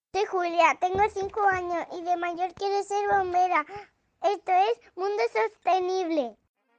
Soy Julia, tengo 5 años y de mayor quiero ser bombera. Esto es Mundo Sostenible.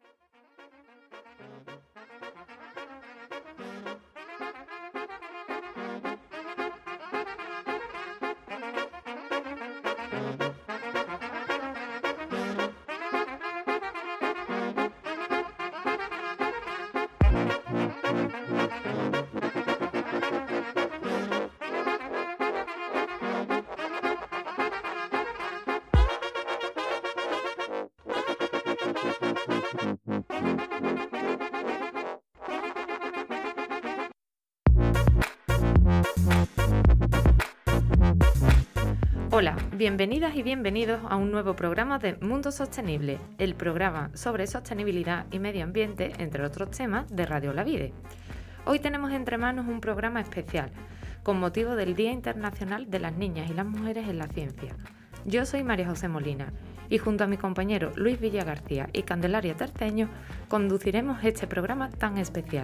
Hola, bienvenidas y bienvenidos a un nuevo programa de Mundo Sostenible, el programa sobre sostenibilidad y medio ambiente, entre otros temas, de Radio La Vide. Hoy tenemos entre manos un programa especial, con motivo del Día Internacional de las Niñas y las Mujeres en la Ciencia. Yo soy María José Molina y junto a mi compañero Luis Villa García y Candelaria Terceño conduciremos este programa tan especial.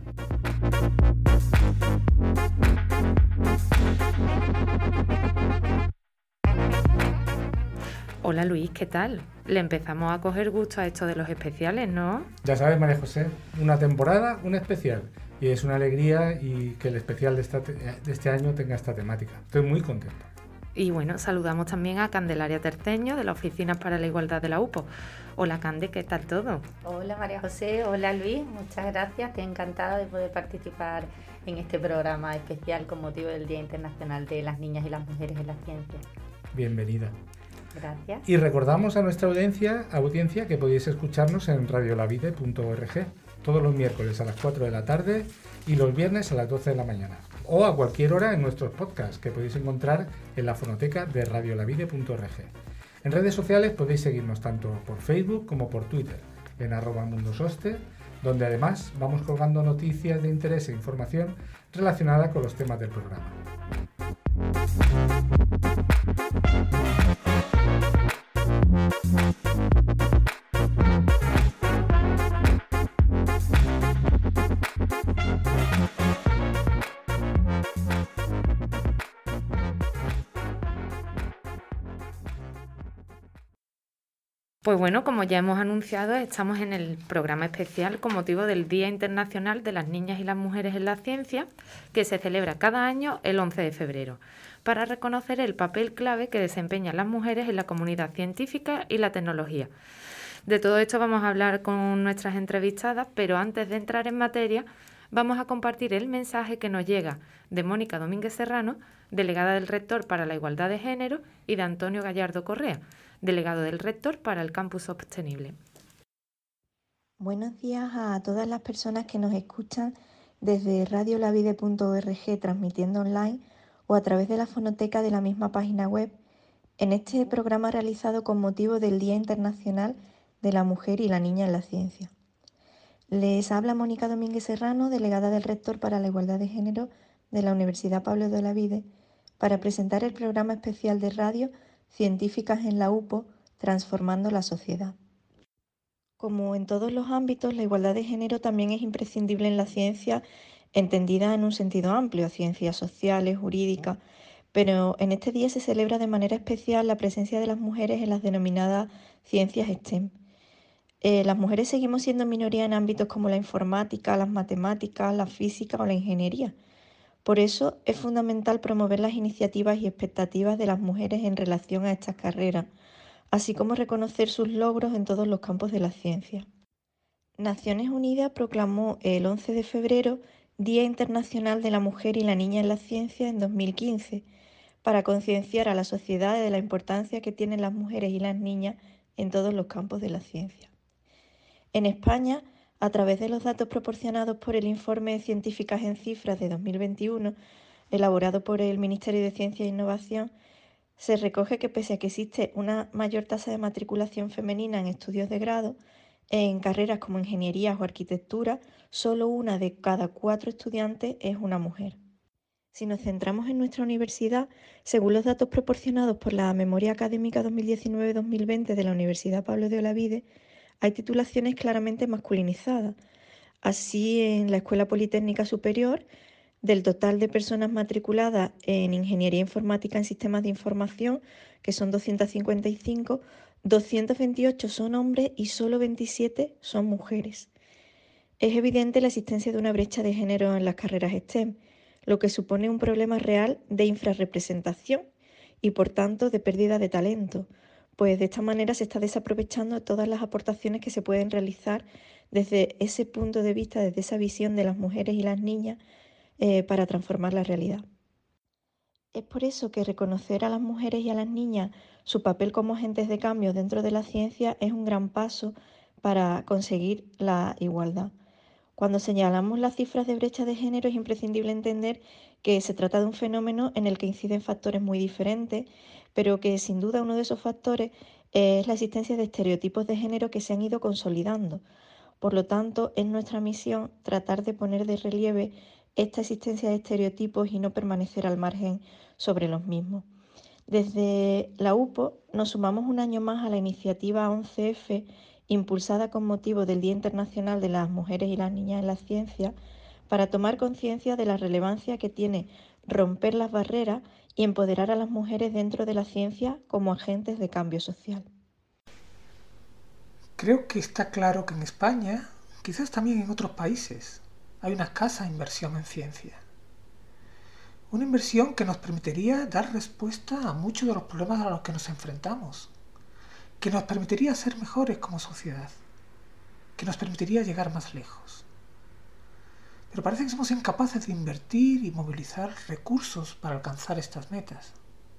Hola Luis, ¿qué tal? Le empezamos a coger gusto a esto de los especiales, ¿no? Ya sabes, María José, una temporada, un especial. Y es una alegría y que el especial de este año tenga esta temática. Estoy muy contento. Y bueno, saludamos también a Candelaria Terceño de la Oficina para la Igualdad de la UPO. Hola Cande, ¿qué tal todo? Hola María José, hola Luis, muchas gracias. Estoy encantada de poder participar en este programa especial con motivo del Día Internacional de las Niñas y las Mujeres en la Ciencia. Bienvenida. Gracias. Y recordamos a nuestra audiencia que podéis escucharnos en radiolavide.org todos los miércoles a las 4 de la tarde y los viernes a las 12 de la mañana. O a cualquier hora en nuestros podcasts que podéis encontrar en la fonoteca de radiolavide.org. En redes sociales podéis seguirnos tanto por Facebook como por Twitter en @mundososte, donde además vamos colgando noticias de interés e información relacionada con los temas del programa. Pues bueno, como ya hemos anunciado, estamos en el programa especial con motivo del Día Internacional de las Niñas y las Mujeres en la Ciencia, que se celebra cada año el 11 de febrero, para reconocer el papel clave que desempeñan las mujeres en la comunidad científica y la tecnología. De todo esto vamos a hablar con nuestras entrevistadas, pero antes de entrar en materia, vamos a compartir el mensaje que nos llega de Mónica Domínguez Serrano, delegada del Rector para la Igualdad de Género, y de Antonio Gallardo Correa, delegado del Rector para el Campus Sostenible. Buenos días a todas las personas que nos escuchan desde radiolavide.org transmitiendo online o a través de la fonoteca de la misma página web en este programa realizado con motivo del Día Internacional de la Mujer y la Niña en la Ciencia. Les habla Mónica Domínguez Serrano, delegada del Rector para la Igualdad de Género de la Universidad Pablo de Olavide, para presentar el programa especial de radio Científicas en la UPO, Transformando la Sociedad. Como en todos los ámbitos, la igualdad de género también es imprescindible en la ciencia, entendida en un sentido amplio, ciencias sociales, jurídicas, pero en este día se celebra de manera especial la presencia de las mujeres en las denominadas ciencias STEM. Las mujeres seguimos siendo minoría en ámbitos como la informática, las matemáticas, la física o la ingeniería. Por eso es fundamental promover las iniciativas y expectativas de las mujeres en relación a estas carreras, así como reconocer sus logros en todos los campos de la ciencia. Naciones Unidas proclamó el 11 de febrero Día Internacional de la Mujer y la Niña en la Ciencia en 2015, para concienciar a la sociedad de la importancia que tienen las mujeres y las niñas en todos los campos de la ciencia. En España, a través de los datos proporcionados por el Informe Científicas en Cifras de 2021, elaborado por el Ministerio de Ciencia e Innovación, se recoge que pese a que existe una mayor tasa de matriculación femenina en estudios de grado, en carreras como ingenierías o arquitectura, solo una de cada 4 estudiantes es una mujer. Si nos centramos en nuestra universidad, según los datos proporcionados por la Memoria Académica 2019-2020 de la Universidad Pablo de Olavide, hay titulaciones claramente masculinizadas. Así, en la Escuela Politécnica Superior Del total de personas matriculadas en Ingeniería Informática en Sistemas de Información, que son 255, 228 son hombres y solo 27 son mujeres. Es evidente la existencia de una brecha de género en las carreras STEM, lo que supone un problema real de infrarrepresentación y, por tanto, de pérdida de talento, pues de esta manera se está desaprovechando todas las aportaciones que se pueden realizar desde ese punto de vista, desde esa visión de las mujeres y las niñas para transformar la realidad. Es por eso que reconocer a las mujeres y a las niñas su papel como agentes de cambio dentro de la ciencia es un gran paso para conseguir la igualdad. Cuando señalamos las cifras de brecha de género es imprescindible entender que se trata de un fenómeno en el que inciden factores muy diferentes, pero que sin duda uno de esos factores es la existencia de estereotipos de género que se han ido consolidando. Por lo tanto, es nuestra misión tratar de poner de relieve esta existencia de estereotipos y no permanecer al margen sobre los mismos. Desde la UPO nos sumamos un año más a la iniciativa 11F, impulsada con motivo del Día Internacional de las Mujeres y las Niñas en la Ciencia, para tomar conciencia de la relevancia que tiene romper las barreras y empoderar a las mujeres dentro de la ciencia como agentes de cambio social. Creo que está claro que en España, quizás también en otros países, hay una escasa inversión en ciencia. Una inversión que nos permitiría dar respuesta a muchos de los problemas a los que nos enfrentamos, que nos permitiría ser mejores como sociedad, que nos permitiría llegar más lejos. Pero parece que somos incapaces de invertir y movilizar recursos para alcanzar estas metas.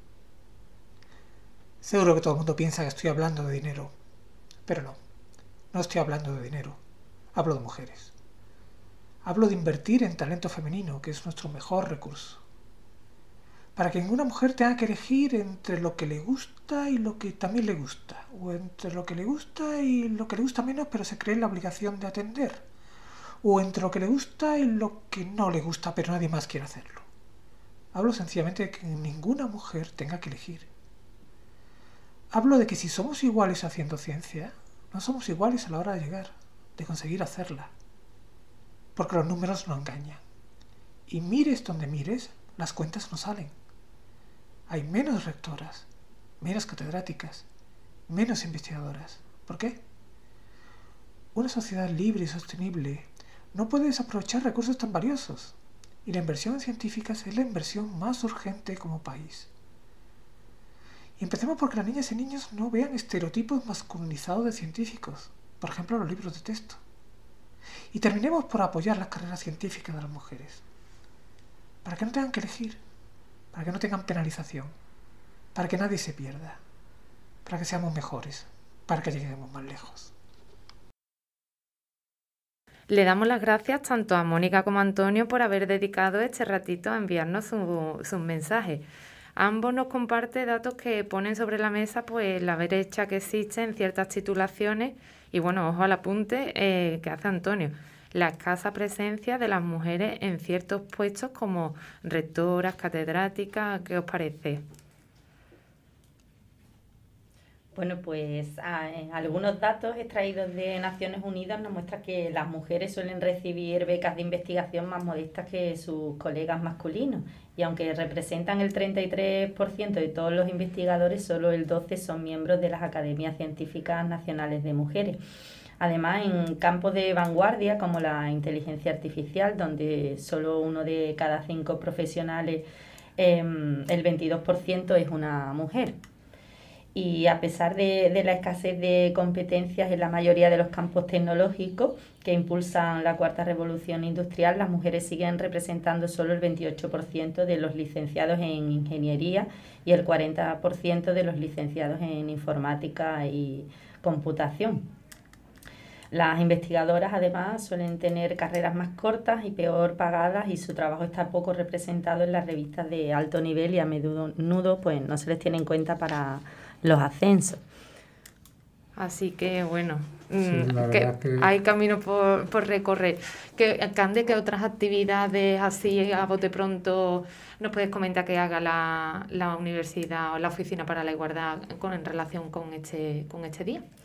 Seguro que todo el mundo piensa que estoy hablando de dinero, pero no estoy hablando de dinero, hablo de mujeres. Hablo de invertir en talento femenino, que es nuestro mejor recurso. Para que ninguna mujer tenga que elegir entre lo que le gusta y lo que también le gusta, o entre lo que le gusta y lo que le gusta menos pero se cree en la obligación de atender, o entre lo que le gusta y lo que no le gusta pero nadie más quiere hacerlo. Hablo sencillamente de que ninguna mujer tenga que elegir. Hablo de que si somos iguales haciendo ciencia, no somos iguales a la hora de llegar, de conseguir hacerla, porque los números no engañan. Y mires donde mires, las cuentas no salen. Hay menos rectoras, menos catedráticas, menos investigadoras. ¿Por qué? Una sociedad libre y sostenible no puede desaprovechar recursos tan valiosos, y la inversión en científicas es la inversión más urgente como país. Y empecemos porque las niñas y niños no vean estereotipos masculinizados de científicos, por ejemplo los libros de texto. Y terminemos por apoyar las carreras científicas de las mujeres, para que no tengan que elegir, para que no tengan penalización, para que nadie se pierda, para que seamos mejores, para que lleguemos más lejos. Le damos las gracias tanto a Mónica como a Antonio por haber dedicado este ratito a enviarnos sus mensajes. Ambos nos comparten datos que ponen sobre la mesa pues la brecha que existe en ciertas titulaciones y bueno, ojo al apunte que hace Antonio, la escasa presencia de las mujeres en ciertos puestos como rectoras, catedráticas. ¿Qué os parece? Bueno, pues algunos datos extraídos de Naciones Unidas nos muestran que las mujeres suelen recibir becas de investigación más modestas que sus colegas masculinos y aunque representan el 33% de todos los investigadores, solo el 12% son miembros de las Academias Científicas Nacionales de Mujeres. Además, en campos de vanguardia como la inteligencia artificial, donde solo 1 de cada 5 profesionales, el 22% es una mujer. Y a pesar de la escasez de competencias en la mayoría de los campos tecnológicos que impulsan la cuarta revolución industrial, las mujeres siguen representando solo el 28% de los licenciados en ingeniería y el 40% de los licenciados en informática y computación. Las investigadoras además suelen tener carreras más cortas y peor pagadas y su trabajo está poco representado en las revistas de alto nivel y a menudo pues no se les tiene en cuenta para los ascensos. Así que bueno, Sí, que hay camino por recorrer. Cande, ¿qué otras actividades así a bote pronto nos puedes comentar que haga la universidad o la Oficina para la Igualdad en relación con este día?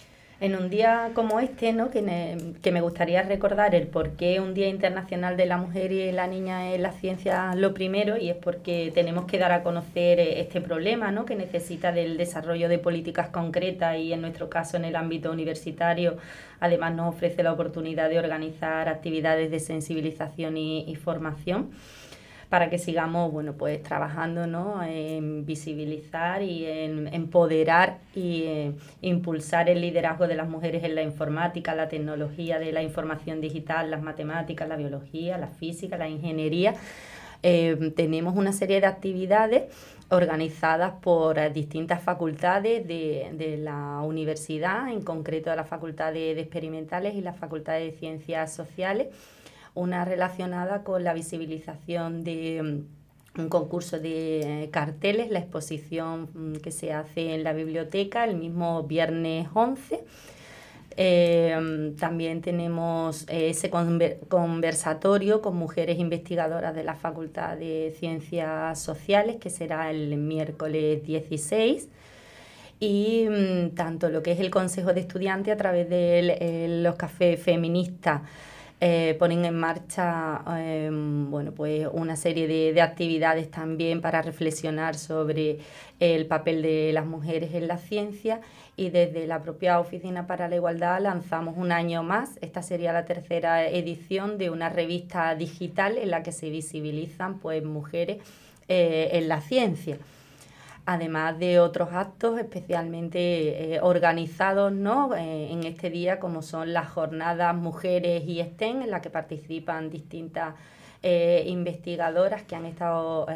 En un día como este, ¿no? que me gustaría recordar el por qué un Día Internacional de la Mujer y la Niña en la Ciencia lo primero, y es porque tenemos que dar a conocer este problema, ¿no? que necesita del desarrollo de políticas concretas, y en nuestro caso en el ámbito universitario además nos ofrece la oportunidad de organizar actividades de sensibilización y formación, para que sigamos pues trabajando, ¿no? en visibilizar y en empoderar y impulsar el liderazgo de las mujeres en la informática, la tecnología de la información digital, las matemáticas, la biología, la física, la ingeniería. Tenemos una serie de actividades organizadas por distintas facultades de la universidad, en concreto de la Facultad de Experimentales y la Facultad de Ciencias Sociales, una relacionada con la visibilización de un concurso de carteles, la exposición que se hace en la biblioteca el mismo viernes 11. También tenemos ese conversatorio con mujeres investigadoras de la Facultad de Ciencias Sociales, que será el miércoles 16. Y tanto lo que es el Consejo de Estudiantes, a través de los cafés feministas, ponen en marcha pues una serie de actividades también para reflexionar sobre el papel de las mujeres en la ciencia, y desde la propia Oficina para la Igualdad lanzamos un año más, esta sería la tercera edición, de una revista digital en la que se visibilizan pues mujeres en la ciencia, además de otros actos especialmente organizados, ¿no? En este día, como son las jornadas Mujeres y STEM, en las que participan distintas investigadoras que han estado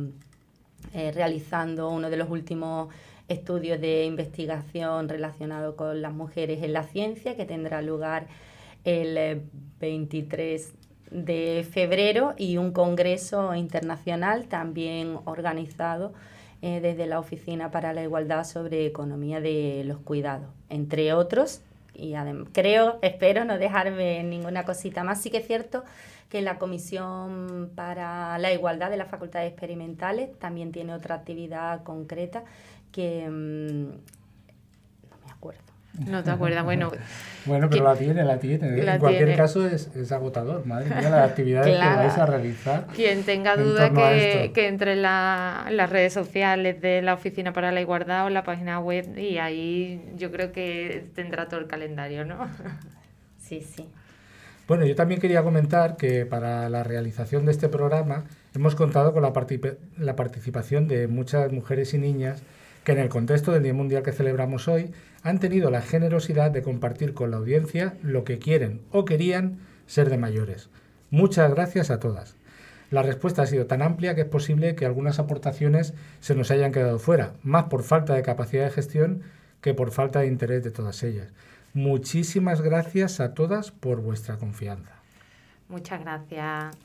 realizando uno de los últimos estudios de investigación relacionado con las mujeres en la ciencia, que tendrá lugar el 23 de febrero, y un congreso internacional también organizado desde la Oficina para la Igualdad sobre economía de los cuidados, entre otros. Y espero no dejarme ninguna cosita más. Sí que es cierto que la Comisión para la Igualdad de las Facultades Experimentales también tiene otra actividad concreta que no me acuerdo. No te acuerdas, bueno. Bueno, pero la tiene. En cualquier caso es agotador, madre mía, las actividades claro. que vais a realizar. Quien tenga duda que entre en las redes sociales de la Oficina para la Igualdad o en la página web, y ahí yo creo que tendrá todo el calendario, ¿no? Sí, sí. Bueno, yo también quería comentar que para la realización de este programa hemos contado con la participación de muchas mujeres y niñas que, en el contexto del Día Mundial que celebramos hoy, han tenido la generosidad de compartir con la audiencia lo que quieren o querían ser de mayores. Muchas gracias a todas. La respuesta ha sido tan amplia que es posible que algunas aportaciones se nos hayan quedado fuera, más por falta de capacidad de gestión que por falta de interés de todas ellas. Muchísimas gracias a todas por vuestra confianza. Muchas gracias.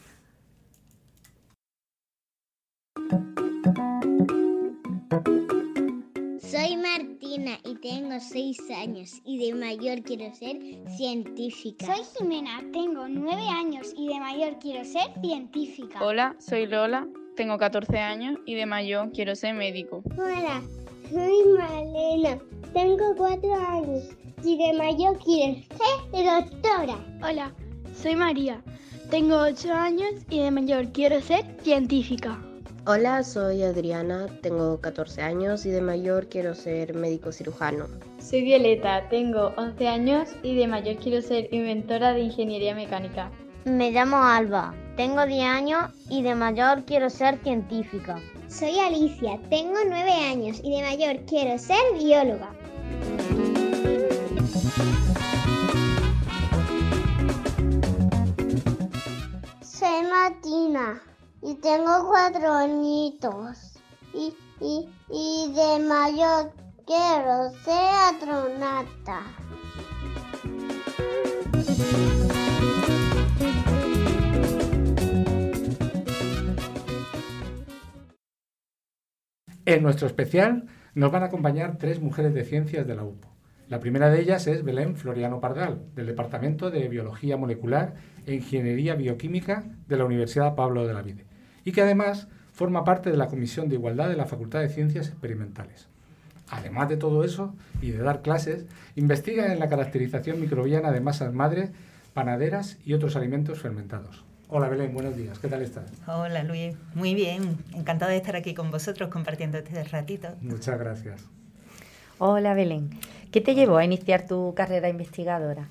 Soy Martina y tengo 6 años y de mayor quiero ser científica. Soy Jimena, tengo 9 años y de mayor quiero ser científica. Hola, soy Lola, tengo 14 años y de mayor quiero ser médico. Hola, soy Malena, tengo 4 años y de mayor quiero ser doctora. Hola, soy María, tengo 8 años y de mayor quiero ser científica. Hola, soy Adriana, tengo 14 años y de mayor quiero ser médico cirujano. Soy Violeta, tengo 11 años y de mayor quiero ser inventora de ingeniería mecánica. Me llamo Alba, tengo 10 años y de mayor quiero ser científica. Soy Alicia, tengo 9 años y de mayor quiero ser bióloga. Soy Martina y tengo 4 añitos y de mayor quiero ser astronauta. En nuestro especial nos van a acompañar 3 mujeres de ciencias de la UPO. La primera de ellas es Belén Floriano Pardal, del Departamento de Biología Molecular e Ingeniería Bioquímica de la Universidad Pablo de Olavide, y que además forma parte de la Comisión de Igualdad de la Facultad de Ciencias Experimentales. además de todo eso y de dar clases, investiga en la caracterización microbiana de masas madre, panaderas y otros alimentos fermentados. Hola Belén, buenos días, ¿qué tal estás? Hola Luis, muy bien, encantado de estar aquí con vosotros compartiendo este ratito. Muchas gracias. Hola Belén, ¿qué te llevó a iniciar tu carrera investigadora?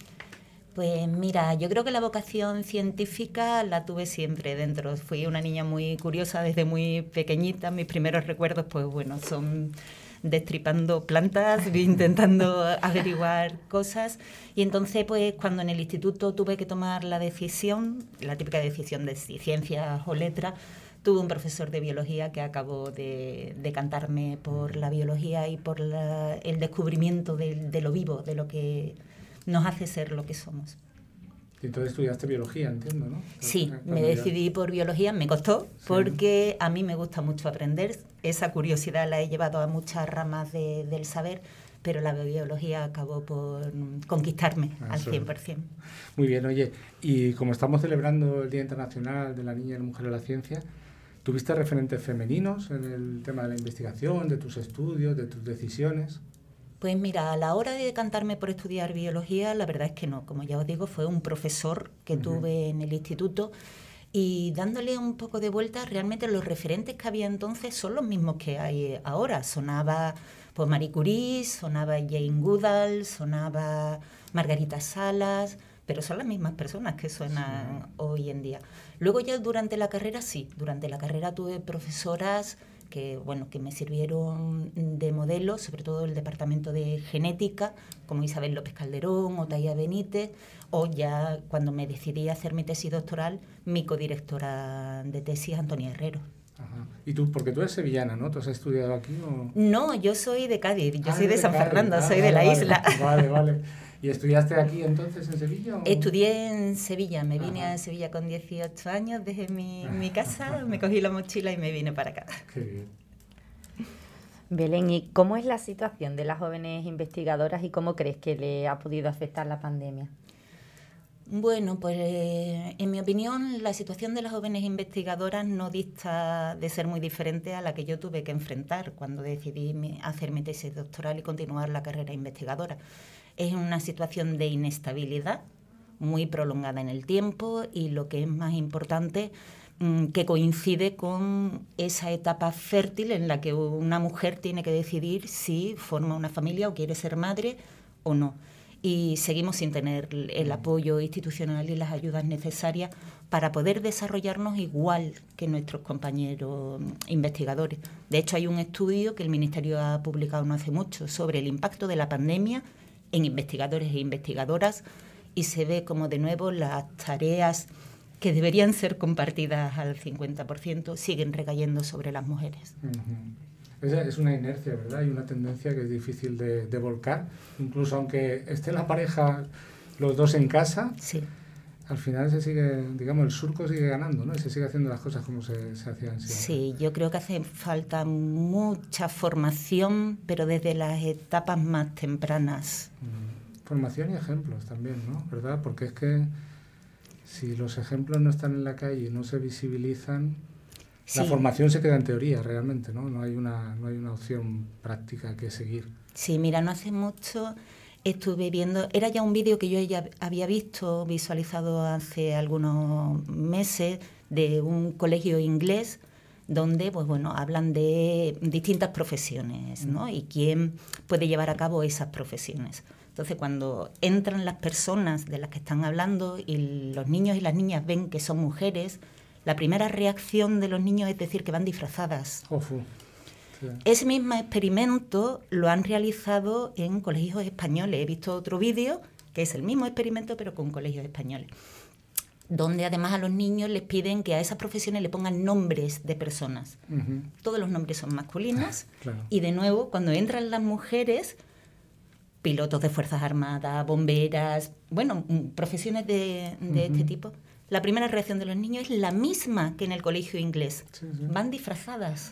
Pues mira, yo creo que la vocación científica la tuve siempre dentro. Fui una niña muy curiosa desde muy pequeñita. Mis primeros recuerdos, pues bueno, son destripando plantas, intentando averiguar cosas. Y entonces, pues cuando en el instituto tuve que tomar la decisión, la típica decisión de si ciencias o letras, tuve un profesor de biología que acabó de decantarme por la biología y por el descubrimiento de lo vivo, de lo que nos hace ser lo que somos. Y entonces estudiaste biología, entiendo, ¿no? Sí, me decidí por biología, me costó, porque a mí me gusta mucho aprender, esa curiosidad la he llevado a muchas ramas del saber, pero la biología acabó por conquistarme al 100%. Muy bien, oye, y como estamos celebrando el Día Internacional de la Niña y la Mujer en la Ciencia, ¿tuviste referentes femeninos en el tema de la investigación, de tus estudios, de tus decisiones? Pues mira, a la hora de decantarme por estudiar biología, la verdad es que no. Como ya os digo, fue un profesor que tuve en el instituto y dándole un poco de vuelta, realmente los referentes que había entonces son los mismos que hay ahora. Sonaba pues Marie Curie, sonaba Jane Goodall, sonaba Margarita Salas, pero son las mismas personas que suenan hoy en día. Luego ya durante la carrera, durante la carrera tuve profesoras que me sirvieron de modelo, sobre todo el departamento de genética, como Isabel López Calderón o Taya Benítez, o ya cuando me decidí a hacer mi tesis doctoral, mi codirectora de tesis, Antonia Herrero. Ajá. ¿Y tú, porque tú eres sevillana, ¿no? ¿Tú has estudiado aquí o...? No, yo soy de Cádiz, yo soy de San Fernando, soy de la isla. Vale. ¿Y estudiaste aquí entonces en Sevilla? ¿O? Estudié en Sevilla, me vine a Sevilla con 18 años, dejé mi casa, me cogí la mochila y me vine para acá. Qué bien. Belén, ¿y cómo es la situación de las jóvenes investigadoras y cómo crees que le ha podido afectar la pandemia? Bueno, pues en mi opinión la situación de las jóvenes investigadoras no dista de ser muy diferente a la que yo tuve que enfrentar cuando decidí hacer mi tesis doctoral y continuar la carrera investigadora. Es una situación de inestabilidad muy prolongada en el tiempo y lo que es más importante, que coincide con esa etapa fértil en la que una mujer tiene que decidir si forma una familia o quiere ser madre o no. Y seguimos sin tener el apoyo institucional y las ayudas necesarias para poder desarrollarnos igual que nuestros compañeros investigadores. De hecho, hay un estudio que el Ministerio ha publicado no hace mucho sobre el impacto de la pandemia en investigadores e investigadoras y se ve como de nuevo las tareas que deberían ser compartidas al 50% siguen recayendo sobre las mujeres. Es una inercia, ¿verdad? Hay una tendencia que es difícil de volcar, incluso aunque esté la pareja, los dos en casa, al final se sigue, digamos, el surco sigue ganando, ¿no? Y se sigue haciendo las cosas como se hacían siempre. Sí, yo creo que hace falta mucha formación, pero desde las etapas más tempranas. Formación y ejemplos también, ¿no? ¿Verdad? Porque es que si los ejemplos no están en la calle y no se visibilizan, la formación se queda en teoría realmente, ¿no? No hay una opción práctica que seguir. Sí, mira, no hace mucho estuve viendo, era ya un vídeo que yo ya había visto, visualizado hace algunos meses, de un colegio inglés donde, pues bueno, hablan de distintas profesiones, ¿no? Y quién puede llevar a cabo esas profesiones. Entonces, cuando entran las personas de las que están hablando y los niños y las niñas ven que son mujeres, la primera reacción de los niños es decir que van disfrazadas. Sí. Ese mismo experimento lo han realizado en colegios españoles. He visto otro vídeo que es el mismo experimento pero con colegios españoles, donde además a los niños les piden que a esas profesiones le pongan nombres de personas. Todos los nombres son masculinos. Claro. Y de nuevo, cuando entran las mujeres, pilotos de Fuerzas Armadas, bomberas, bueno, profesiones de este tipo, la primera reacción de los niños es la misma que en el colegio inglés. Van disfrazadas.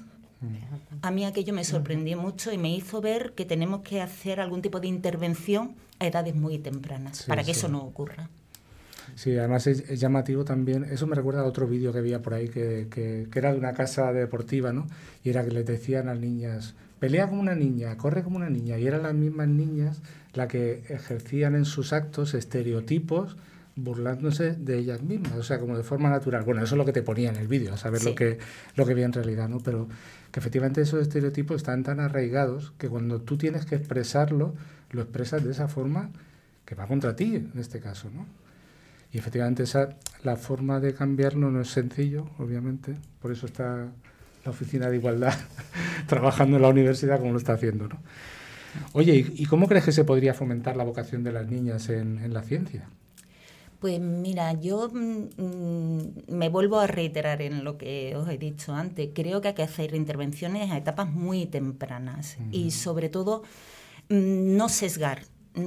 A mí aquello me sorprendió mucho y me hizo ver que tenemos que hacer algún tipo de intervención a edades muy tempranas para que eso no ocurra. Sí, además es llamativo también, eso me recuerda a otro vídeo que había por ahí que era de una casa deportiva, ¿no? Y era que les decían a las niñas, pelea como una niña, corre como una niña, y eran las mismas niñas las que ejercían en sus actos estereotipos burlándose de ellas mismas, o sea, como de forma natural. Bueno, eso es lo que te ponía en el vídeo, a saber Sí. lo que vi en realidad, ¿no? Pero que efectivamente esos estereotipos están tan arraigados que cuando tú tienes que expresarlo, lo expresas de esa forma que va contra ti, en este caso, ¿no? Y efectivamente la forma de cambiarlo no es sencillo, obviamente, por eso está la Oficina de Igualdad trabajando en la universidad como lo está haciendo, ¿no? Oye, ¿y cómo crees que se podría fomentar la vocación de las niñas en la ciencia? Pues mira, yo me vuelvo a reiterar en lo que os he dicho antes. Creo que hay que hacer intervenciones a etapas muy tempranas y sobre todo no sesgar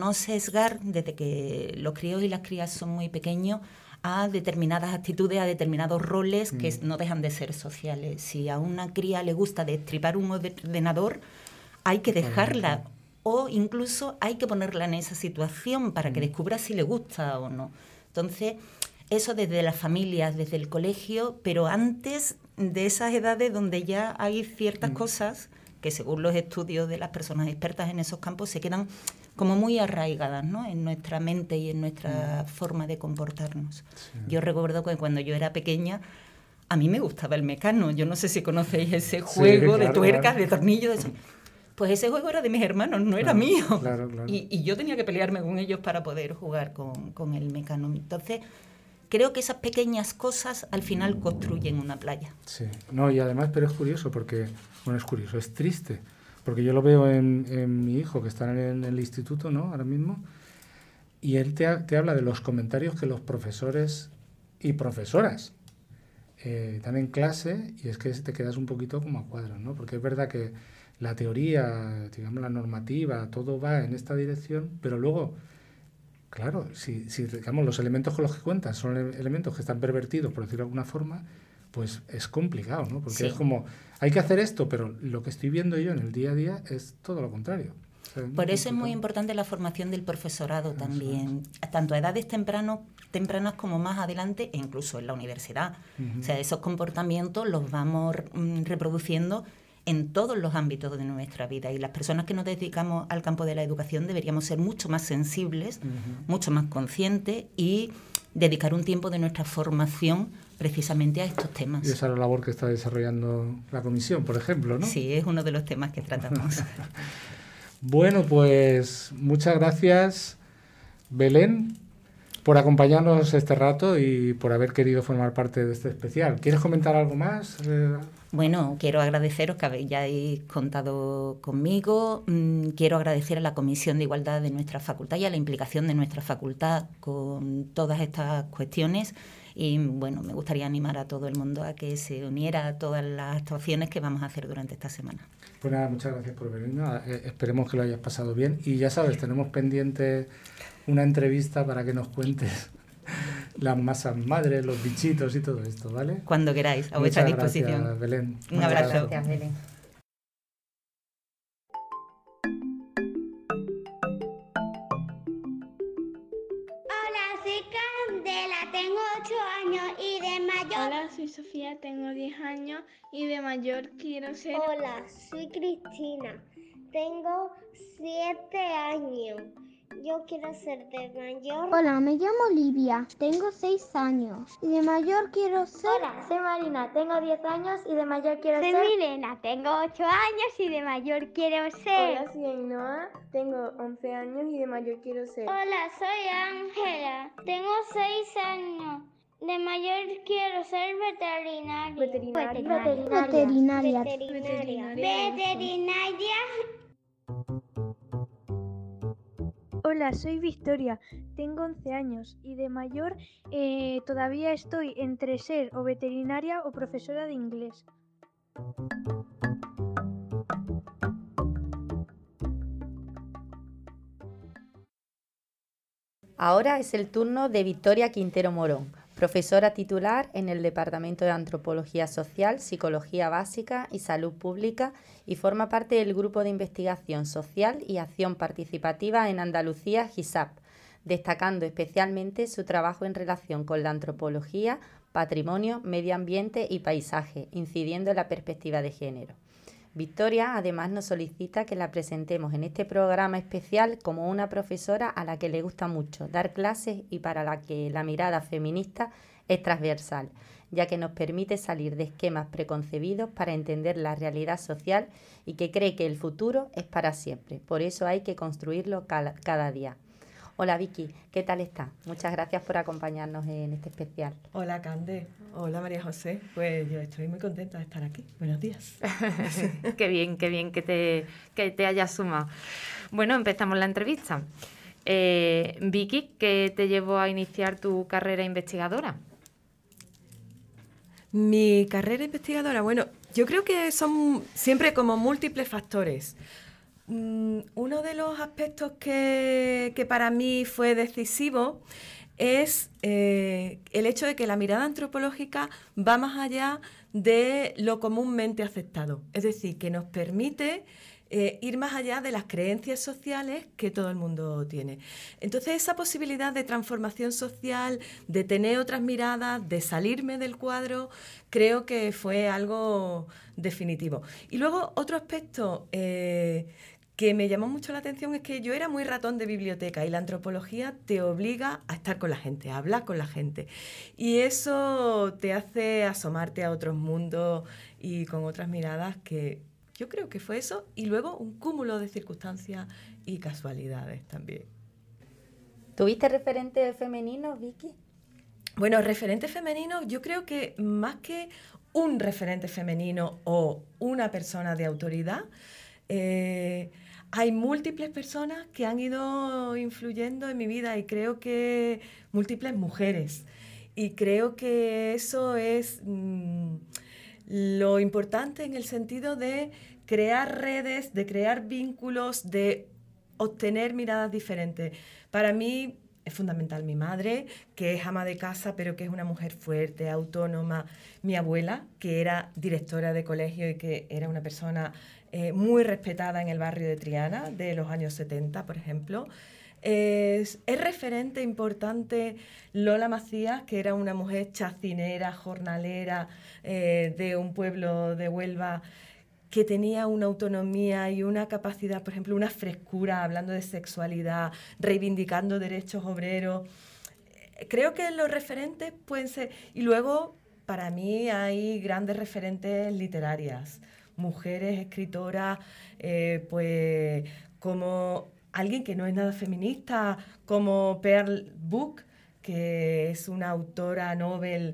desde que los críos y las crías son muy pequeños a determinadas actitudes, a determinados roles que no dejan de ser sociales. Si a una cría le gusta destripar un ordenador, hay que dejarla o incluso hay que ponerla en esa situación para que descubra si le gusta o no. Entonces, eso desde las familias, desde el colegio, pero antes de esas edades donde ya hay ciertas cosas que según los estudios de las personas expertas en esos campos se quedan como muy arraigadas, ¿no?, en nuestra mente y en nuestra forma de comportarnos. Sí. Yo recuerdo que cuando yo era pequeña a mí me gustaba el Mecano. Yo no sé si conocéis ese juego de tuercas, de tornillos, de eso. Pues ese juego era de mis hermanos, no era mío. Claro. Y yo tenía que pelearme con ellos para poder jugar con el Mecano. Entonces, creo que esas pequeñas cosas al final construyen una playa. Sí, no, y además, pero es curioso porque, bueno, es curioso, es triste, porque yo lo veo en mi hijo que está en el instituto, ¿no?, ahora mismo, y él te habla de los comentarios que los profesores y profesoras dan en clase, y es que te quedas un poquito como a cuadros, ¿no?, porque es verdad que la teoría, digamos, la normativa, todo va en esta dirección, pero luego, claro, si digamos, los elementos con los que cuentas son elementos que están pervertidos, por decirlo de alguna forma, pues es complicado, ¿no? Porque es como, hay que hacer esto, pero lo que estoy viendo yo en el día a día es todo lo contrario. O sea, por eso es muy importante la formación del profesorado también, tanto a edades tempranas como más adelante, e incluso en la universidad. O sea, esos comportamientos los vamos reproduciendo en todos los ámbitos de nuestra vida, y las personas que nos dedicamos al campo de la educación deberíamos ser mucho más sensibles, mucho más conscientes y dedicar un tiempo de nuestra formación precisamente a estos temas. Y esa es la labor que está desarrollando la comisión, por ejemplo, ¿no? Sí, es uno de los temas que tratamos. Bueno, pues muchas gracias, Belén, por acompañarnos este rato y por haber querido formar parte de este especial. ¿Quieres comentar algo más? Bueno, quiero agradeceros que hayáis contado conmigo. Quiero agradecer a la Comisión de Igualdad de nuestra facultad y a la implicación de nuestra facultad con todas estas cuestiones. Y bueno, me gustaría animar a todo el mundo a que se uniera a todas las actuaciones que vamos a hacer durante esta semana. Pues nada, muchas gracias por venir. Esperemos que lo hayas pasado bien. Y ya sabes, tenemos pendiente una entrevista para que nos cuentes las masas madres, los bichitos y todo esto, ¿vale? Cuando queráis, a vuestra disposición. Gracias, Belén. Un abrazo. Gracias, Belén. Hola, soy Candela, tengo 8 años y de mayor... Hola, soy Sofía, tengo 10 años y de mayor quiero ser... Hola, soy Cristina, tengo 7 años. Yo quiero ser de mayor. Hola, me llamo Olivia, tengo 6 años y de mayor quiero ser... Hola, soy Marina, tengo 10 años y de mayor quiero ser... Soy Milena, tengo 8 años y de mayor quiero ser... Hola, soy Ainhoa, tengo 11 años y de mayor quiero ser... Hola, soy Ángela, tengo 6 años. De mayor quiero ser veterinaria. Veterinaria. Hola, soy Victoria, tengo 11 años y de mayor todavía estoy entre ser o veterinaria o profesora de inglés. Ahora es el turno de Victoria Quintero Morón, profesora titular en el Departamento de Antropología Social, Psicología Básica y Salud Pública y forma parte del Grupo de Investigación Social y Acción Participativa en Andalucía, GISAP, destacando especialmente su trabajo en relación con la antropología, patrimonio, medio ambiente y paisaje, incidiendo en la perspectiva de género. Victoria además nos solicita que la presentemos en este programa especial como una profesora a la que le gusta mucho dar clases y para la que la mirada feminista es transversal, ya que nos permite salir de esquemas preconcebidos para entender la realidad social y que cree que el futuro es para siempre. Por eso hay que construirlo cada día. Hola Vicky, ¿qué tal estás? Muchas gracias por acompañarnos en este especial. Hola Cande, hola María José, pues yo estoy muy contenta de estar aquí. Buenos días. Qué bien que te hayas sumado. Bueno, empezamos la entrevista. Vicky, ¿qué te llevó a iniciar tu carrera investigadora? Mi carrera investigadora, bueno, yo creo que son siempre como múltiples factores. Uno de los aspectos que para mí fue decisivo es el hecho de que la mirada antropológica va más allá de lo comúnmente aceptado. Es decir, que nos permite ir más allá de las creencias sociales que todo el mundo tiene. Entonces, esa posibilidad de transformación social, de tener otras miradas, de salirme del cuadro, creo que fue algo definitivo. Y luego, otro aspecto que me llamó mucho la atención es que yo era muy ratón de biblioteca y la antropología te obliga a estar con la gente, a hablar con la gente. Y eso te hace asomarte a otros mundos y con otras miradas que yo creo que fue eso. Y luego un cúmulo de circunstancias y casualidades también. ¿Tuviste referentes femeninos, Vicky? Bueno, referentes femeninos, yo creo que más que un referente femenino o una persona de autoridad, hay múltiples personas que han ido influyendo en mi vida y creo que múltiples mujeres. Y creo que eso es lo importante en el sentido de crear redes, de crear vínculos, de obtener miradas diferentes. Para mí es fundamental mi madre, que es ama de casa, pero que es una mujer fuerte, autónoma. Mi abuela, que era directora de colegio y que era una persona muy respetada en el barrio de Triana, de los años 70, por ejemplo. Es referente importante Lola Macías, que era una mujer chacinera, jornalera, de un pueblo de Huelva, que tenía una autonomía y una capacidad, por ejemplo, una frescura, hablando de sexualidad, reivindicando derechos obreros. Creo que los referentes pueden ser... Y luego, para mí, hay grandes referentes literarias, mujeres escritoras, pues como alguien que no es nada feminista, como Pearl Buck, que es una autora Nobel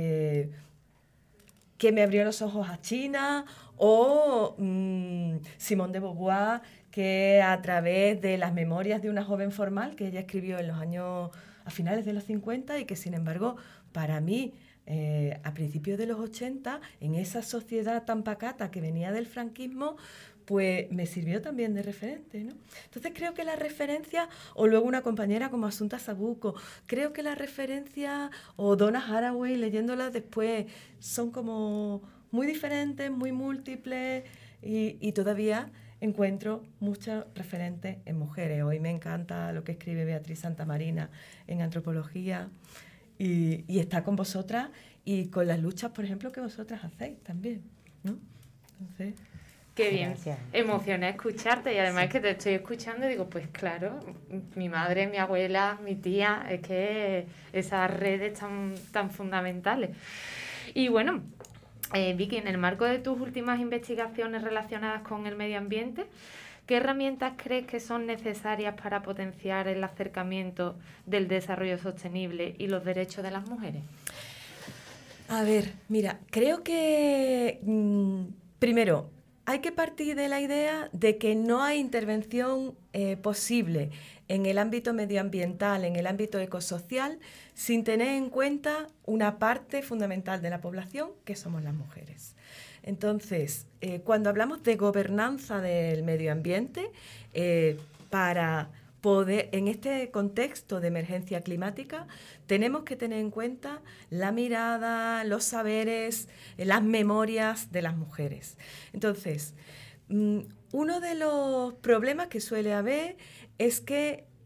que me abrió los ojos a China, o Simone de Beauvoir, que a través de las memorias de una joven formal que ella escribió en los años, a finales de los 50 y que sin embargo para mí a principios de los 80, en esa sociedad tan pacata que venía del franquismo, pues me sirvió también de referente, ¿no? Entonces creo que la referencia, o luego una compañera como Asunta Sabuco, creo que la referencia, o Donna Haraway leyéndola después, son como muy diferentes, muy múltiples, y todavía encuentro muchos referentes en mujeres. Hoy me encanta lo que escribe Beatriz Santamarina en antropología, y está con vosotras y con las luchas, por ejemplo, que vosotras hacéis también, ¿no? Entonces... Qué bien, emocioné escucharte y además que te estoy escuchando y digo, pues claro, mi madre, mi abuela, mi tía, es que esas redes tan fundamentales. Y bueno, Vicky, en el marco de tus últimas investigaciones relacionadas con el medio ambiente, ¿qué herramientas crees que son necesarias para potenciar el acercamiento del desarrollo sostenible y los derechos de las mujeres? A ver, mira, creo que primero hay que partir de la idea de que no hay intervención posible en el ámbito medioambiental, en el ámbito ecosocial, sin tener en cuenta una parte fundamental de la población, que somos las mujeres. Entonces, cuando hablamos de gobernanza del medio ambiente, para poder, en este contexto de emergencia climática, tenemos que tener en cuenta la mirada, los saberes, las memorias de las mujeres. Entonces, uno de los problemas que suele haber es que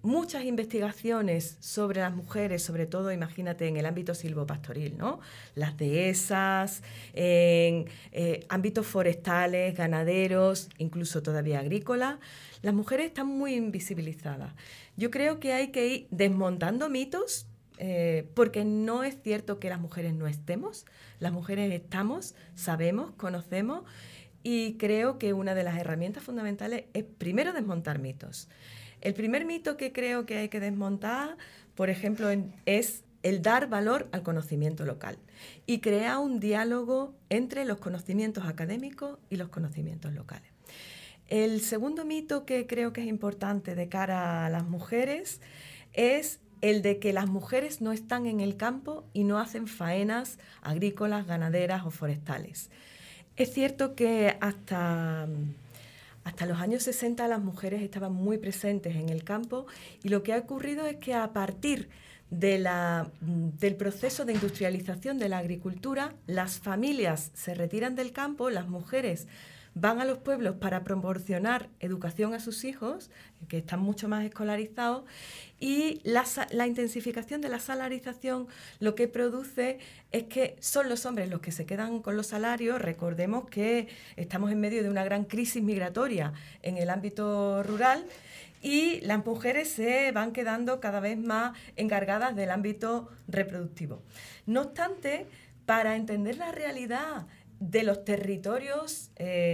muchas investigaciones sobre las mujeres, sobre todo, imagínate, en el ámbito silvopastoril, ¿no? Las dehesas, en ámbitos forestales, ganaderos, incluso todavía agrícolas. Las mujeres están muy invisibilizadas. Yo creo que hay que ir desmontando mitos, porque no es cierto que las mujeres no estemos. Las mujeres estamos, sabemos, conocemos, y creo que una de las herramientas fundamentales es primero desmontar mitos. El primer mito que creo que hay que desmontar, por ejemplo, es el dar valor al conocimiento local y crear un diálogo entre los conocimientos académicos y los conocimientos locales. El segundo mito que creo que es importante de cara a las mujeres es el de que las mujeres no están en el campo y no hacen faenas agrícolas, ganaderas o forestales. Es cierto que hasta los años 60 las mujeres estaban muy presentes en el campo, y lo que ha ocurrido es que a partir del proceso de industrialización de la agricultura, las familias se retiran del campo, las mujeres van a los pueblos para proporcionar educación a sus hijos, que están mucho más escolarizados, y la intensificación de la salarización lo que produce es que son los hombres los que se quedan con los salarios. Recordemos que estamos en medio de una gran crisis migratoria en el ámbito rural, y las mujeres se van quedando cada vez más encargadas del ámbito reproductivo. No obstante, para entender la realidad de los territorios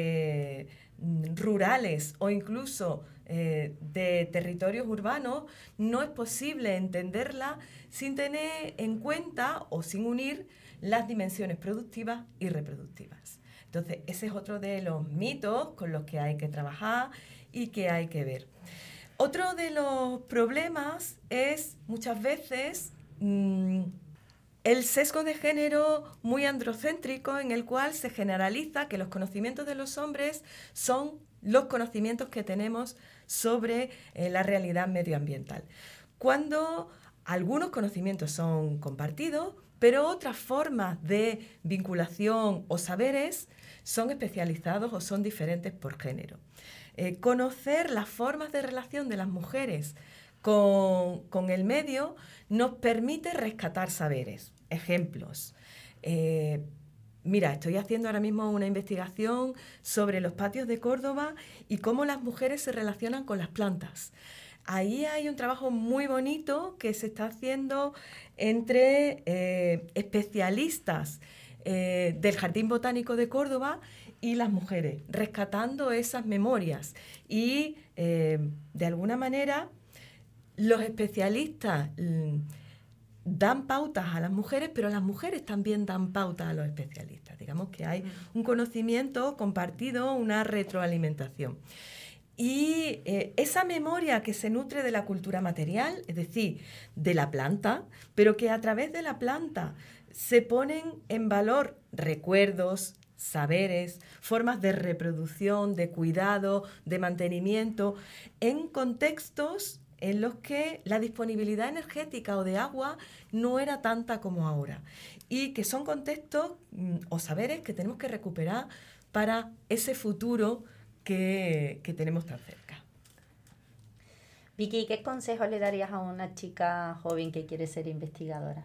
rurales o incluso de territorios urbanos, no es posible entenderla sin tener en cuenta o sin unir las dimensiones productivas y reproductivas. Entonces, ese es otro de los mitos con los que hay que trabajar y que hay que ver. Otro de los problemas es muchas veces el sesgo de género muy androcéntrico, en el cual se generaliza que los conocimientos de los hombres son los conocimientos que tenemos sobre la realidad medioambiental, cuando algunos conocimientos son compartidos, pero otras formas de vinculación o saberes son especializados o son diferentes por género. Conocer las formas de relación de las mujeres con el medio nos permite rescatar saberes. Ejemplos. Mira, estoy haciendo ahora mismo una investigación sobre los patios de Córdoba y cómo las mujeres se relacionan con las plantas. Ahí hay un trabajo muy bonito que se está haciendo entre especialistas del Jardín Botánico de Córdoba y las mujeres, rescatando esas memorias. Y de alguna manera los especialistas dan pautas a las mujeres, pero las mujeres también dan pautas a los especialistas. Digamos que hay un conocimiento compartido, una retroalimentación. Y esa memoria que se nutre de la cultura material, es decir, de la planta, pero que a través de la planta se ponen en valor recuerdos, saberes, formas de reproducción, de cuidado, de mantenimiento, en contextos en los que la disponibilidad energética o de agua no era tanta como ahora, y que son contextos o saberes que tenemos que recuperar para ese futuro que tenemos tan cerca. Vicky, ¿qué consejo le darías a una chica joven que quiere ser investigadora?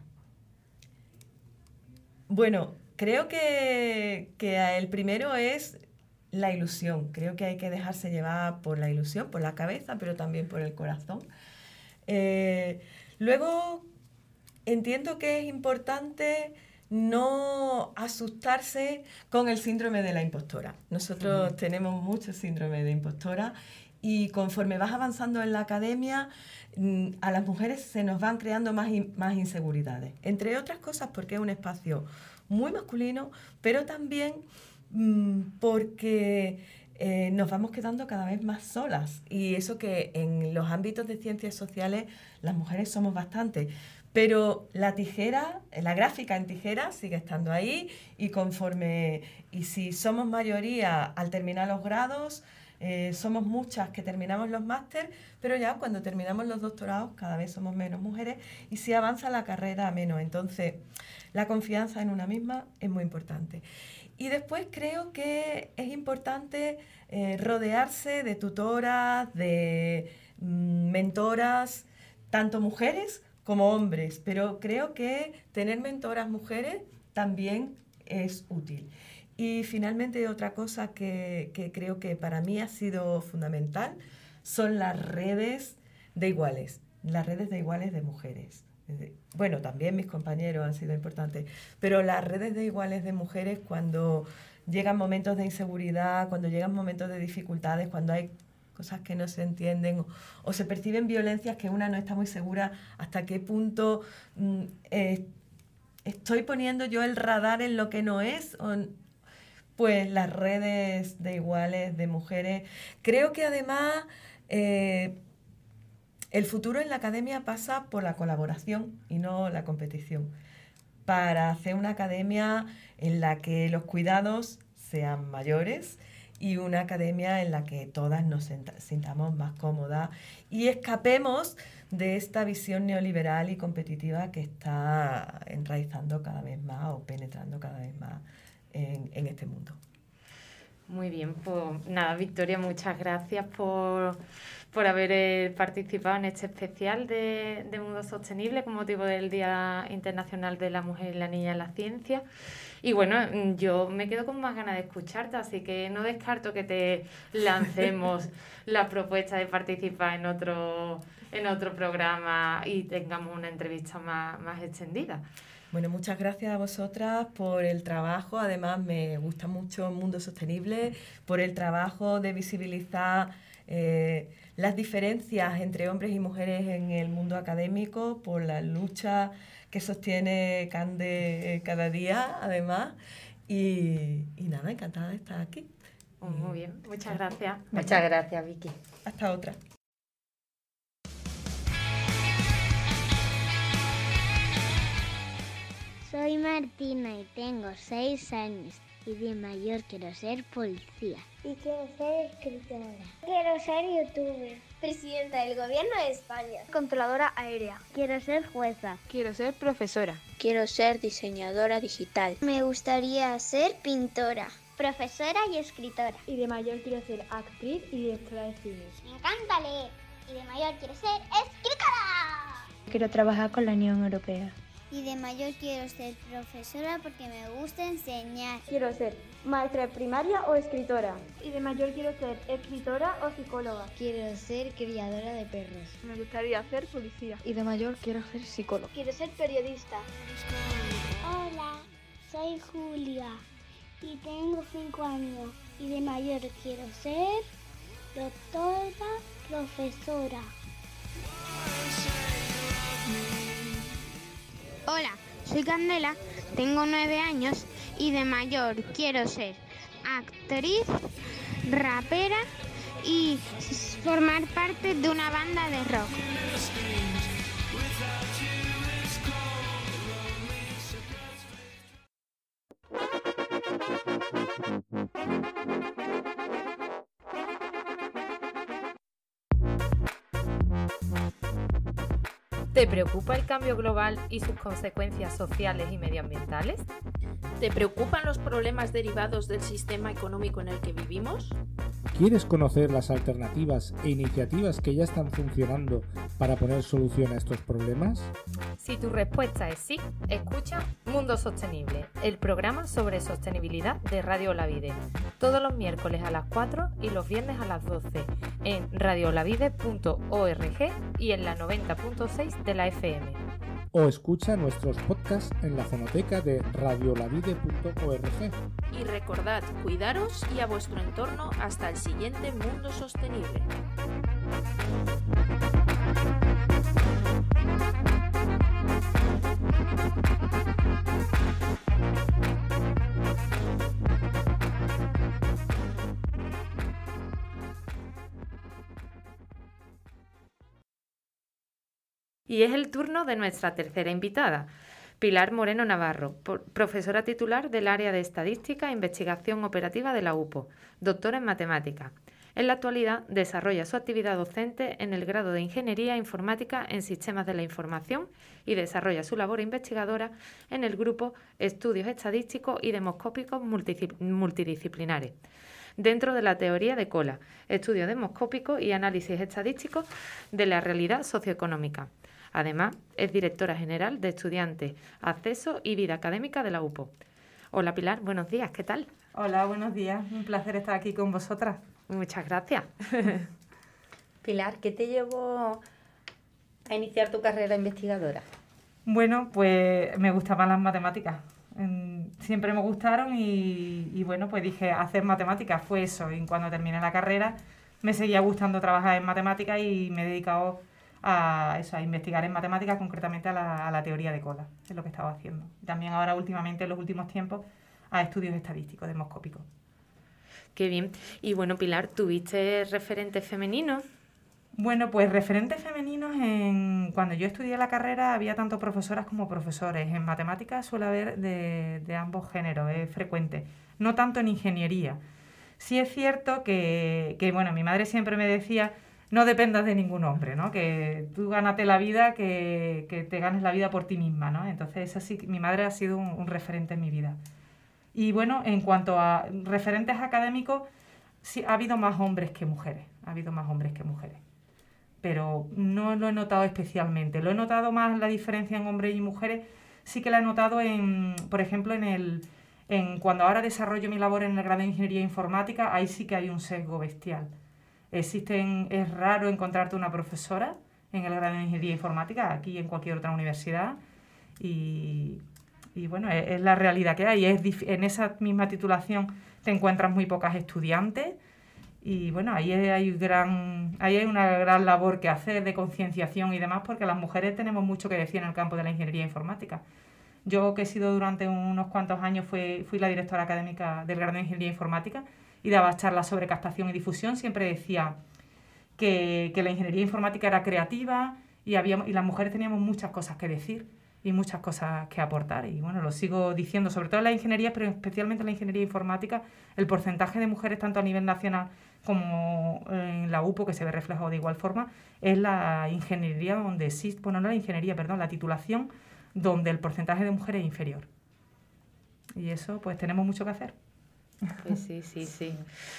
Bueno, creo que el primero es la ilusión. Creo que hay que dejarse llevar por la ilusión, por la cabeza, pero también por el corazón. Luego, entiendo que es importante no asustarse con el síndrome de la impostora. Nosotros tenemos mucho síndrome de impostora, y conforme vas avanzando en la academia, a las mujeres se nos van creando más inseguridades. Entre otras cosas porque es un espacio muy masculino, pero también porque nos vamos quedando cada vez más solas, y eso que en los ámbitos de ciencias sociales las mujeres somos bastantes, pero la gráfica en tijera sigue estando ahí, y si somos mayoría al terminar los grados, somos muchas que terminamos los máster, pero ya cuando terminamos los doctorados cada vez somos menos mujeres, y si avanza la carrera menos. Entonces la confianza en una misma es muy importante. Y después creo que es importante rodearse de tutoras, de mentoras, tanto mujeres como hombres, pero creo que tener mentoras mujeres también es útil. Y finalmente otra cosa que creo que para mí ha sido fundamental son las redes de iguales de mujeres. Bueno, también mis compañeros han sido importantes, pero las redes de iguales de mujeres cuando llegan momentos de inseguridad, cuando llegan momentos de dificultades, cuando hay cosas que no se entienden o se perciben violencias que una no está muy segura hasta qué punto estoy poniendo yo el radar en lo que no es, pues las redes de iguales de mujeres. Creo que además el futuro en la academia pasa por la colaboración y no la competición, para hacer una academia en la que los cuidados sean mayores y una academia en la que todas nos sintamos más cómodas y escapemos de esta visión neoliberal y competitiva que está enraizando cada vez más o penetrando cada vez más en este mundo. Muy bien, pues nada, Victoria, muchas gracias por haber participado en este especial de Mundo Sostenible con motivo del Día Internacional de la Mujer y la Niña en la Ciencia. Y bueno, yo me quedo con más ganas de escucharte, así que no descarto que te lancemos la propuesta de participar en otro programa y tengamos una entrevista más extendida. Bueno, muchas gracias a vosotras por el trabajo. Además, me gusta mucho Mundo Sostenible, por el trabajo de visibilizar las diferencias entre hombres y mujeres en el mundo académico, por la lucha que sostiene Cande cada día, además. Y nada, encantada de estar aquí. Muy bien, muchas gracias. Muchas gracias, Vicky. Hasta otra. Soy Martina y tengo 6 años y de mayor quiero ser policía. Y quiero ser escritora. Quiero ser youtuber. Presidenta del Gobierno de España. Controladora aérea. Quiero ser jueza. Quiero ser profesora. Quiero ser diseñadora digital. Me gustaría ser pintora. Profesora y escritora. Y de mayor quiero ser actriz y directora de cine. Me encanta leer. Y de mayor quiero ser escritora. Quiero trabajar con la Unión Europea. Y de mayor quiero ser profesora porque me gusta enseñar. Quiero ser maestra de primaria o escritora. Y de mayor quiero ser escritora o psicóloga. Quiero ser criadora de perros. Me gustaría ser policía. Y de mayor quiero ser psicólogo. Quiero ser periodista. Hola, soy Julia y tengo 5 años. Y de mayor quiero ser doctora, profesora. Hola, soy Candela, tengo 9 años y de mayor quiero ser actriz, rapera y formar parte de una banda de rock. ¿Te preocupa el cambio global y sus consecuencias sociales y medioambientales? ¿Te preocupan los problemas derivados del sistema económico en el que vivimos? ¿Quieres conocer las alternativas e iniciativas que ya están funcionando para poner solución a estos problemas? Si tu respuesta es sí, escucha Mundo Sostenible, el programa sobre sostenibilidad de Radio Olavide, todos los miércoles a las 4 y los viernes a las 12 en radioolavide.org y en la 90.6 de la FM. O escucha nuestros podcasts en la fonoteca de radioolavide.org. Y recordad, cuidaros y a vuestro entorno hasta el siguiente Mundo Sostenible. Y es el turno de nuestra tercera invitada, Pilar Moreno Navarro, profesora titular del área de Estadística e Investigación Operativa de la UPO, doctora en Matemáticas. En la actualidad desarrolla su actividad docente en el grado de Ingeniería Informática en Sistemas de la Información y desarrolla su labor investigadora en el grupo Estudios Estadísticos y Demoscópicos Multidisciplinares. dentro de la teoría de Kola, estudio demoscópico y análisis estadístico de la realidad socioeconómica. Además, es directora general de Estudiantes, Acceso y Vida Académica de la UPO. Hola Pilar, buenos días, ¿qué tal? Hola, buenos días, un placer estar aquí con vosotras. Muchas gracias. Pilar, ¿qué te llevó a iniciar tu carrera investigadora? Bueno, pues me gustaban las matemáticas. Siempre me gustaron y bueno, pues dije, hacer matemáticas fue eso. Y cuando terminé la carrera me seguía gustando trabajar en matemáticas y me he dedicado a investigar en matemáticas, concretamente a la teoría de Kola, es lo que estaba haciendo. También ahora últimamente, en los últimos tiempos, a estudios estadísticos, demoscópicos. Qué bien. Y bueno, Pilar, ¿tuviste referentes femeninos? Bueno, pues referentes femeninos, cuando yo estudié la carrera había tanto profesoras como profesores. En matemáticas suele haber de ambos géneros, es frecuente. No tanto en ingeniería. Sí es cierto que bueno, mi madre siempre me decía, no dependas de ningún hombre, ¿no? Que tú gánate la vida, que te ganes la vida por ti misma, ¿no? Entonces, eso sí, mi madre ha sido un referente en mi vida. Y bueno, en cuanto a referentes académicos, sí, ha habido más hombres que mujeres. Pero no lo he notado especialmente. Lo he notado más la diferencia en hombres y mujeres, sí que la he notado por ejemplo, cuando ahora desarrollo mi labor en el grado de Ingeniería Informática, ahí sí que hay un sesgo bestial. Es raro encontrarte una profesora en el grado de Ingeniería Informática, aquí en cualquier otra universidad, y bueno, es la realidad que hay. En esa misma titulación te encuentras muy pocas estudiantes, y bueno, ahí hay una gran labor que hacer de concienciación y demás, porque las mujeres tenemos mucho que decir en el campo de la ingeniería informática. Yo, que he sido durante unos cuantos años, fui la directora académica del grado de Ingeniería Informática y daba charlas sobre captación y difusión, siempre decía que la ingeniería informática era creativa y las mujeres teníamos muchas cosas que decir y muchas cosas que aportar. Y bueno, lo sigo diciendo, sobre todo en la ingeniería, pero especialmente en la ingeniería informática, el porcentaje de mujeres, tanto a nivel nacional como en la UPO, que se ve reflejado de igual forma, es la ingeniería donde existe, bueno, no la ingeniería, perdón, la titulación, donde el porcentaje de mujeres es inferior. Y eso, pues tenemos mucho que hacer. Pues sí.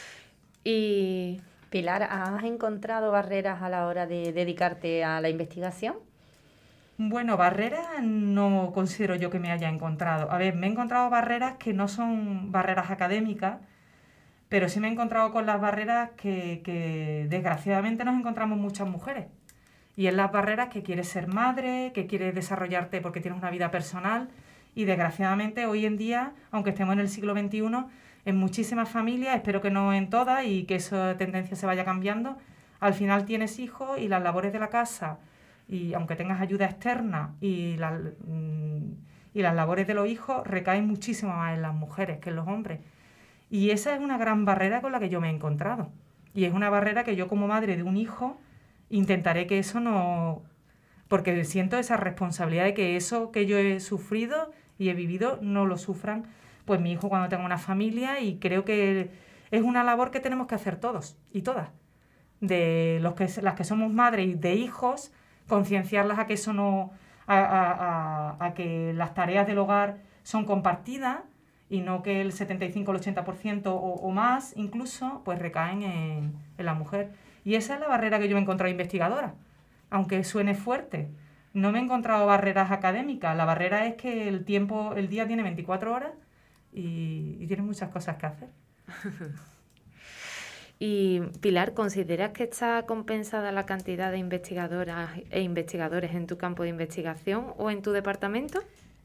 Y Pilar, ¿has encontrado barreras a la hora de dedicarte a la investigación? Bueno, barreras no considero yo que me haya encontrado. A ver, me he encontrado barreras que no son barreras académicas, pero sí me he encontrado con las barreras que desgraciadamente nos encontramos muchas mujeres. Y es las barreras que quieres ser madre, que quieres desarrollarte porque tienes una vida personal. Y desgraciadamente hoy en día, aunque estemos en el siglo XXI, en muchísimas familias, espero que no en todas y que esa tendencia se vaya cambiando, al final tienes hijos y las labores de la casa, y aunque tengas ayuda externa y las labores de los hijos recaen muchísimo más en las mujeres que en los hombres. Y esa es una gran barrera con la que yo me he encontrado. Y es una barrera que yo, como madre de un hijo, intentaré que eso no... Porque siento esa responsabilidad de que eso que yo he sufrido y he vivido no lo sufran pues mi hijo cuando tenga una familia, y creo que es una labor que tenemos que hacer todos y todas. De las que somos madres de hijos, concienciarlas a que eso no... a que las tareas del hogar son compartidas y no que el 75 o el 80% o más incluso pues recaen en la mujer. Y esa es la barrera que yo me he encontrado investigadora, aunque suene fuerte. No me he encontrado barreras académicas, la barrera es que el día tiene 24 horas y tienes muchas cosas que hacer. Y Pilar, ¿consideras que está compensada la cantidad de investigadoras e investigadores en tu campo de investigación o en tu departamento?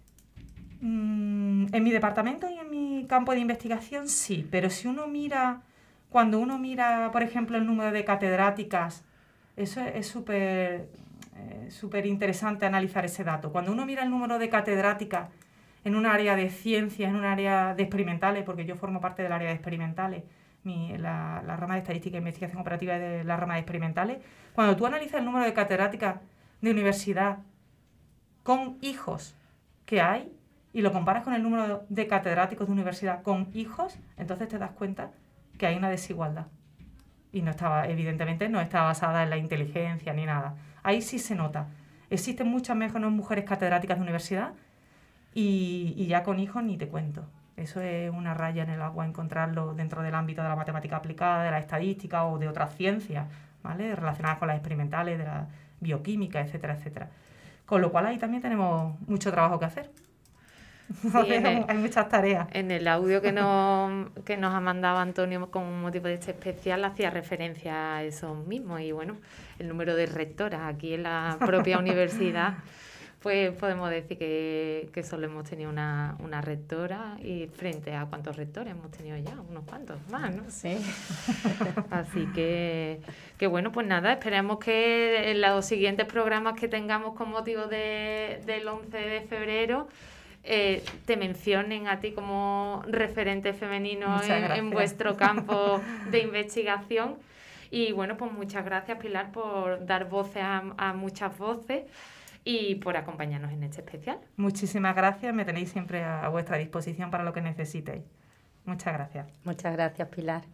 En mi departamento y en mi campo de investigación sí, pero cuando uno mira, por ejemplo, el número de catedráticas, eso es súper interesante analizar ese dato. Cuando uno mira el número de catedráticas en un área de ciencias, en un área de experimentales, porque yo formo parte del área de experimentales, la rama de estadística e investigación operativa de la rama de experimentales, cuando tú analizas el número de catedráticas de universidad con hijos que hay y lo comparas con el número de catedráticos de universidad con hijos, entonces te das cuenta que hay una desigualdad. Y evidentemente no está basada en la inteligencia ni nada. Ahí sí se nota. Existen muchas menos mujeres catedráticas de universidad y ya con hijos ni te cuento. Eso es una raya en el agua encontrarlo dentro del ámbito de la matemática aplicada, de la estadística o de otras ciencias, ¿vale? Relacionadas con las experimentales, de la bioquímica, etcétera, etcétera. Con lo cual ahí también tenemos mucho trabajo que hacer. Sí, hay muchas tareas. En el audio que nos ha mandado Antonio con motivo de este especial hacía referencia a eso mismo y bueno, el número de rectoras aquí en la propia universidad, pues podemos decir que solo hemos tenido una rectora y frente a cuántos rectores hemos tenido ya, unos cuantos más, ¿no? Sí. Así que bueno, pues nada, esperemos que en los siguientes programas que tengamos con motivo del 11 de febrero te mencionen a ti como referente femenino en vuestro campo de investigación. Y bueno, pues muchas gracias, Pilar, por dar voces a muchas voces y por acompañarnos en este especial. Muchísimas gracias, me tenéis siempre a vuestra disposición para lo que necesitéis. Muchas gracias. Muchas gracias, Pilar.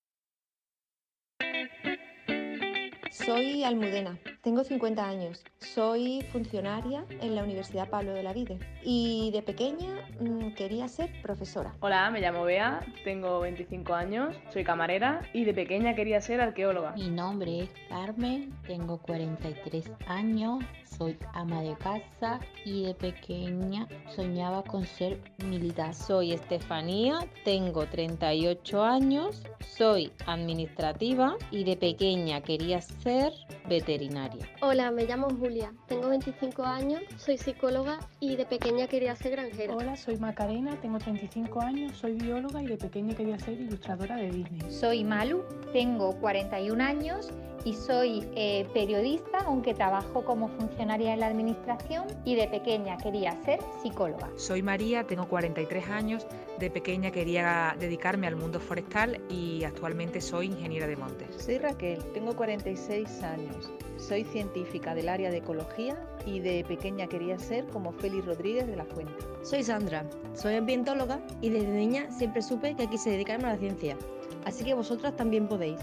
Soy Almudena, tengo 50 años, soy funcionaria en la Universidad Pablo de Olavide y de pequeña quería ser profesora. Hola, me llamo Bea, tengo 25 años, soy camarera y de pequeña quería ser arqueóloga. Mi nombre es Carmen, tengo 43 años, soy ama de casa y de pequeña soñaba con ser militar. Soy Estefanía, tengo 38 años, soy administrativa y de pequeña quería ser veterinaria. Hola, me llamo Julia, tengo 25 años, soy psicóloga y de pequeña quería ser granjera. Hola, soy Macarena, tengo 35 años, soy bióloga y de pequeña quería ser ilustradora de Disney. Soy Malu, tengo 41 años y soy periodista, aunque trabajo como funcionaria en la administración y de pequeña quería ser psicóloga. Soy María, tengo 43 años, de pequeña quería dedicarme al mundo forestal y actualmente soy ingeniera de montes. Soy Raquel, tengo 46 años, soy científica del área de ecología y de pequeña quería ser como Félix Rodríguez de la Fuente. Soy Sandra, soy ambientóloga y desde niña siempre supe que quise dedicarme a la ciencia, así que vosotras también podéis.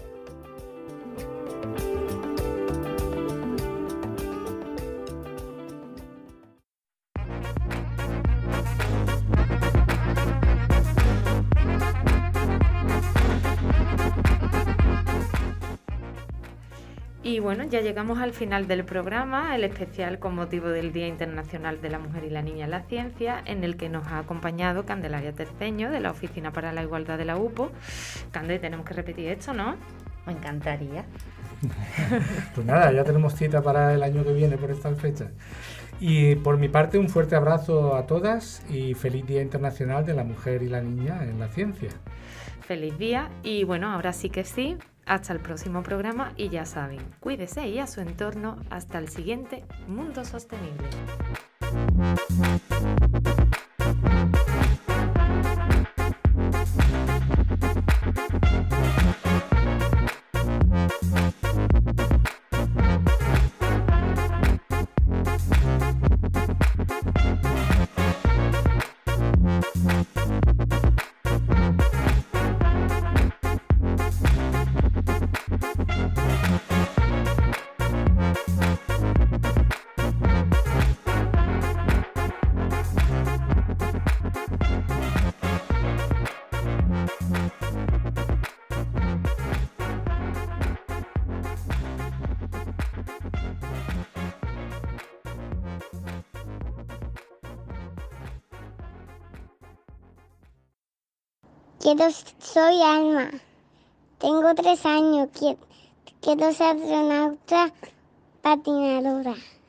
Y bueno, ya llegamos al final del programa, el especial con motivo del Día Internacional de la Mujer y la Niña en la Ciencia, en el que nos ha acompañado Candelaria Terceño, de la Oficina para la Igualdad de la UPO. Cande, tenemos que repetir esto, ¿no? Me encantaría. Pues nada, ya tenemos cita para el año que viene por estas fechas. Y por mi parte, un fuerte abrazo a todas y feliz Día Internacional de la Mujer y la Niña en la Ciencia. Feliz día y bueno, ahora sí que sí, hasta el próximo programa y ya saben, cuídese y a su entorno hasta el siguiente Mundo Sostenible. Soy Alma, tengo 3 años, quiero ser astronauta patinadora.